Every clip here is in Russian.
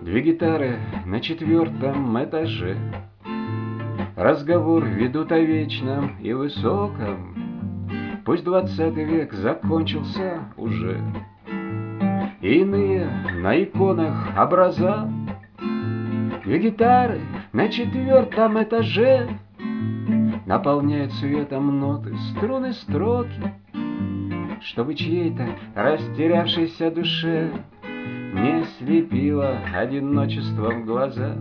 Две гитары на четвертом этаже. Разговор ведут о вечном и высоком. Пусть 20 век закончился уже. Иные на иконах образа. Две гитары на четвертом этаже наполняют светом ноты, струны, строки, чтобы чьей-то растерявшейся душе не слепило одиночеством глаза.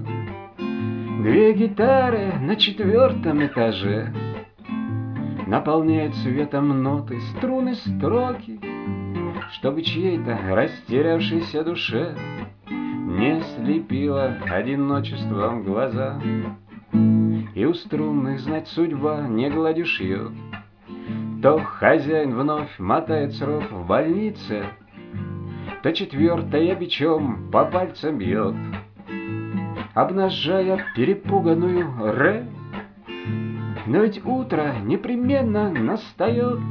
Две гитары на четвертом этаже наполняют светом ноты, струны, строки, чтобы чьей-то растерявшейся душе не слепило одиночеством глаза. И у струнных, знать, судьба не гладью шьет. То хозяин вновь мотает срок в больнице, то четвертая бичом по пальцам бьет, обнажая перепуганную ре. Но ведь утро непременно настает,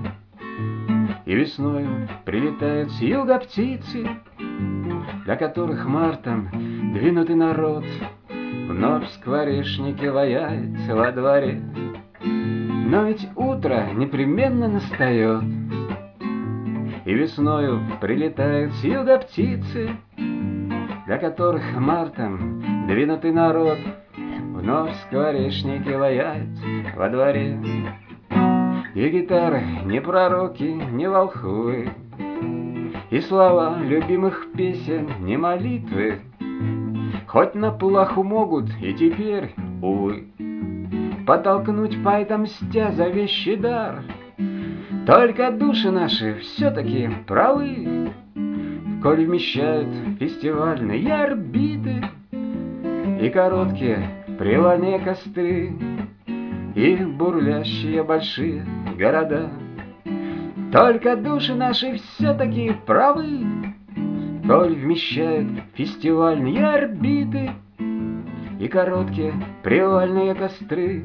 и весною прилетают с юга птицы, для которых мартом двинутый народ вновь скворечники ваяет во дворе. Но ведь утро непременно настает, и весною прилетают с юга птицы, для которых мартом двинутый народ вновь скворечники ваяет во дворе. И гитары не пророки, не волхвы, и слова любимых песен не молитвы, хоть на плаху могут и теперь, увы, подтолкнуть поэта мстя за вещий дар. Только души наши все-таки правы, коль вмещают фестивальные орбиты и короткие привальные костры, и бурлящие большие города. Только души наши все-таки правы, коль вмещают фестивальные орбиты и короткие привальные костры,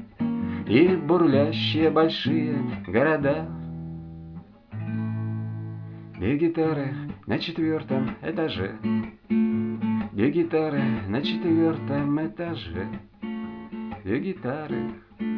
и бурлящие большие города. Две гитары на четвертом этаже. Две гитары на четвертом этаже. Две гитары